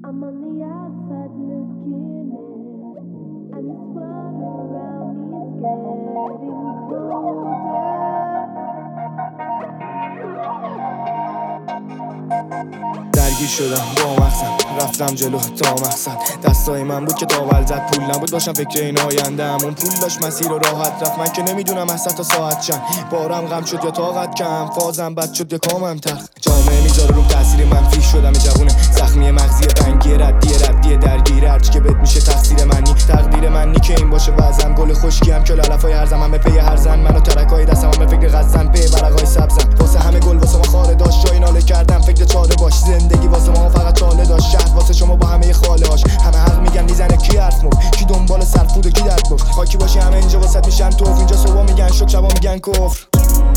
I'm on the outside looking in, and this world around me is getting colder. درگیر شدم با مقصد، رفتم جلو تا مقصد. دستای من بود که داول زد، پول نبود باشم فکر این آینده‌ام. اون پول داشت مسیر و راحت رفت، من که نمیدونم از تا ساعت چند. بارم غم شد یا طاقت کم، فازم بد شد یا کامم تلخ. جامعه میذاره روم تاثیر منفی، شدم جوونه زخمی مغزی رنگی ردی درگیر. هرچی که بد میشه تقصیر منی، تقدیر منی که این باشه وزن. گل خشکیم که لالفای هر زمان به پی هر زن. منو ترکای دستم به فکر غزن، پی ورقای سبزن. واسه همه گل واسه ما خاره داشت، جای ناله کردم فکر چاله باش. زندگی واسه ما فقط چاله داشت، شهر واسه شما با همه خاله هاش. همه حق میگن میزنه کی حرف مفت، کی دنبال سرفود و کی درد گفت. خاکی باشی همه اینجا واسط میشن توف، اینجا صبح میگن شک شبا میگن کفر.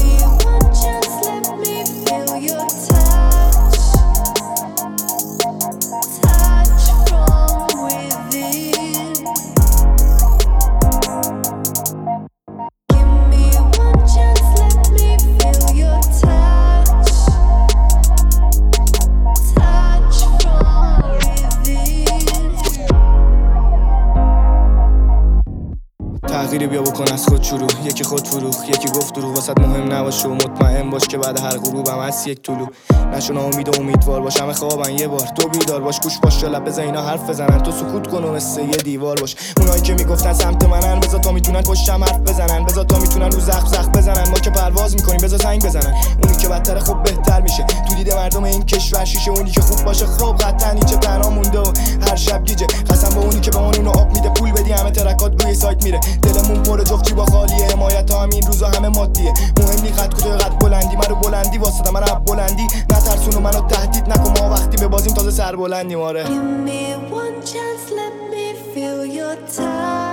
تغییری بیا بکن از خود شروع، یکی خود فروخ، یکی گفت دروغ. واسط مهم نباشه و مطمئن باش که بعد هر غروبم هست یک طلوع. نشو ناامید و امیدوار باش، همه خوابن یه بار تو بیدار باش. گوش باش لب بزن اینا حرف بزنن، تو سکوت کن و مثل یه دیوار باش. اونایی که میگفتن سمت منن، بذار تا میتونن پشتم حرف بزنن. بذار تا میتونن رو زخم بزنن، ما که پرواز میکنیم بذار زنگ بزنن. اونی که بدتر خوب بهتر میشه تو دید مردم این کشور شیشه. اونی که خوب باشه خوب قطعا هیچ تنها مونده و هر شب گیجه. قسم با اونی که به اون اینو آب میده، پول بدی همه ترکات روی سایت میره. دلمون پر جفتی با خالیه، حمایت هم این روزا همه مادیه. مهم نی قد کجای قد بلندی، منو بلندی واسه من رب بلندی. نترسون و منو تهدید نکن، ما وقتی به بازیم تازه سر بلندیم. آره Give me one chance, let me feel your touch.